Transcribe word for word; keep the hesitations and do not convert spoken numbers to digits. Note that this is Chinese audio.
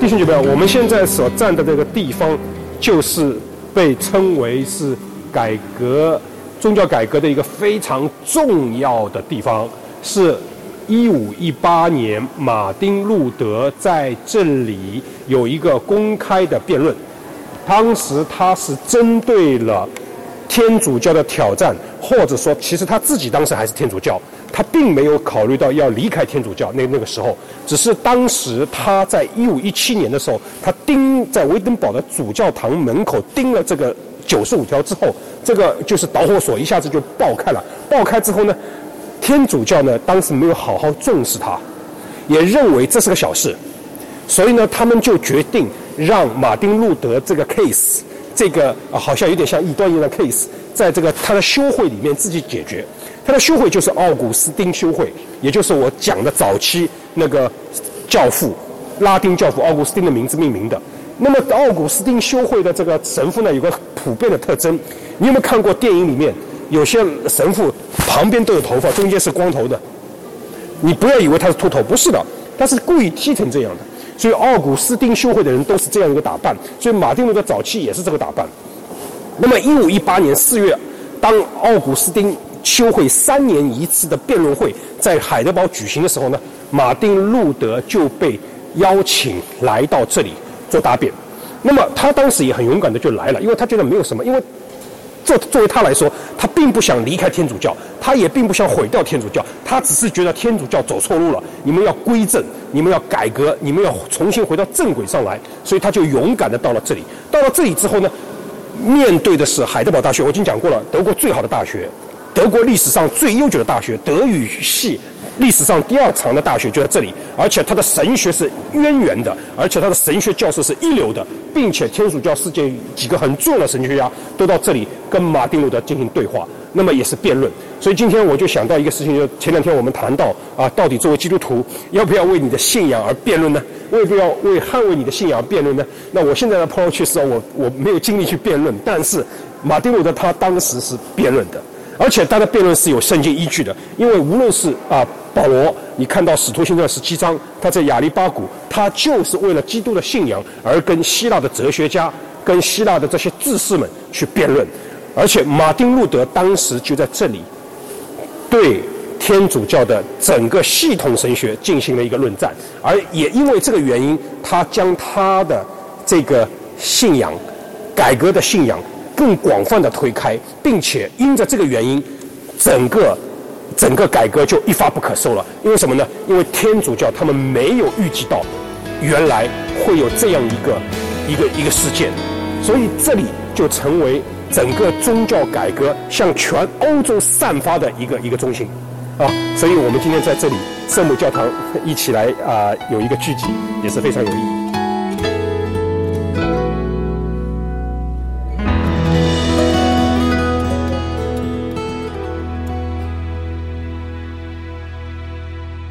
弟兄姐妹，我们现在所站的这个地方，就是被称为是改革宗教改革的一个非常重要的地方，是一五一八年马丁路德在这里有一个公开的辩论，当时他是针对了天主教的挑战，或者说其实他自己当时还是天主教，他并没有考虑到要离开天主教，那那个时候只是当时他在一五一七年的时候，他钉在维登堡的主教堂门口钉了这个九十五条之后，这个就是导火索一下子就爆开了。爆开之后呢，天主教呢当时没有好好重视它，也认为这是个小事，所以呢他们就决定让马丁路德这个 case， 这个、啊、好像有点像异端一样的 case， 在这个他的修会里面自己解决。他的修会就是奥古斯丁修会，也就是我讲的早期那个教父拉丁教父奥古斯丁的名字命名的。那么奥古斯丁修会的这个神父呢，有个普遍的特征，你有没有看过电影里面有些神父旁边都有头发，中间是光头的？你不要以为他是秃头，不是的，他是故意剃成这样的。所以奥古斯丁修会的人都是这样一个打扮，所以马丁路德早期也是这个打扮。那么一五一八年四月，当奥古斯丁修会三年一次的辩论会在海德堡举行的时候呢，马丁路德就被邀请来到这里做答辩。那么他当时也很勇敢的就来了，因为他觉得没有什么，因为作作为他来说，他并不想离开天主教，他也并不想毁掉天主教，他只是觉得天主教走错路了，你们要归正，你们要改革，你们要重新回到正轨上来，所以他就勇敢的到了这里。到了这里之后呢，面对的是海德堡大学，我已经讲过了，德国最好的大学，德国历史上最悠久的大学，德语系历史上第二长的大学就在这里，而且它的神学是渊源的，而且它的神学教授是一流的，并且天主教世界几个很重要的神学家都到这里跟马丁路德进行对话，那么也是辩论。所以今天我就想到一个事情，就前两天我们谈到啊，到底作为基督徒要不要为你的信仰而辩论呢？要不要为捍卫你的信仰而辩论呢？那我现在的 approach 是我我没有精力去辩论，但是马丁路德他当时是辩论的。而且他的辩论是有圣经依据的，因为无论是啊保罗，你看到使徒行传十七章，他在亚利巴谷，他就是为了基督的信仰而跟希腊的哲学家、跟希腊的这些志士们去辩论。而且马丁路德当时就在这里对天主教的整个系统神学进行了一个论战，而也因为这个原因，他将他的这个信仰、改革的信仰更广泛的推开，并且因着这个原因，整个整个改革就一发不可收了。因为什么呢？因为天主教他们没有预计到原来会有这样一个一个一个事件，所以这里就成为整个宗教改革向全欧洲散发的一个一个中心啊。所以我们今天在这里圣母教堂一起来啊、呃、有一个聚集，也是非常有意义。